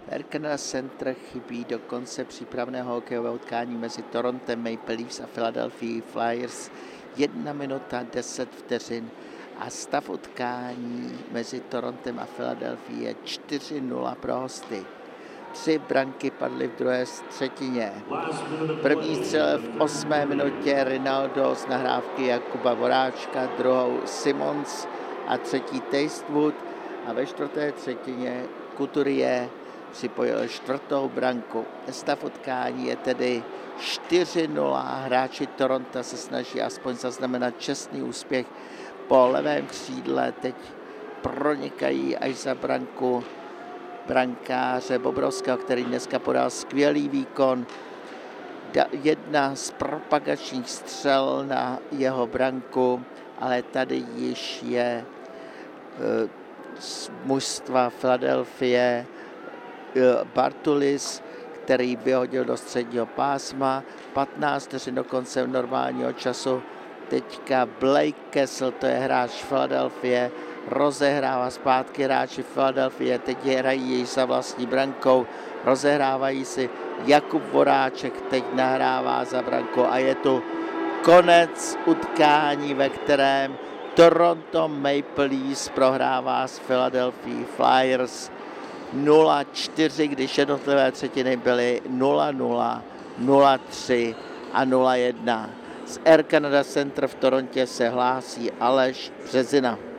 Air Canada Center chybí do konce přípravného hokejového utkání mezi Torontem Maple Leafs a Philadelphia Flyers 1 minuta 10 vteřin a stav utkání mezi Torontem a Philadelphia je 4-0 pro hosty. 3 branky padly v druhé třetině. První střel v 8. minutě Rinaldo z nahrávky Jakuba Voráčka, druhou Simons a třetí Tastewood a ve čtvrté třetině Couturier připojil 4. branku. Stav utkání je tedy 4-0. Hráči Toronto se snaží aspoň zaznamenat čestný úspěch. Po levém křídle teď pronikají až za branku brankáře Bobrovského, který dneska podal skvělý výkon. Jedna z propagačních střel na jeho branku, ale tady již je z mužstva Philadelphia Bartulis, který vyhodil do středního pásma. 15 vteřin do konce normálního času. Teďka Blake Kessel, to je hráč Philadelphia, rozehrává zpátky hráči Philadelphia, teď hrají již za vlastní brankou, rozehrávají si. Jakub Voráček teď nahrává za brankou a je tu konec utkání, ve kterém Toronto Maple Leafs prohrává s Philadelphia Flyers 0-4, když jednotlivé třetiny byly 0-0, 0-3 a 0-1. Z Air Canada Center v Torontě se hlásí Aleš Březina.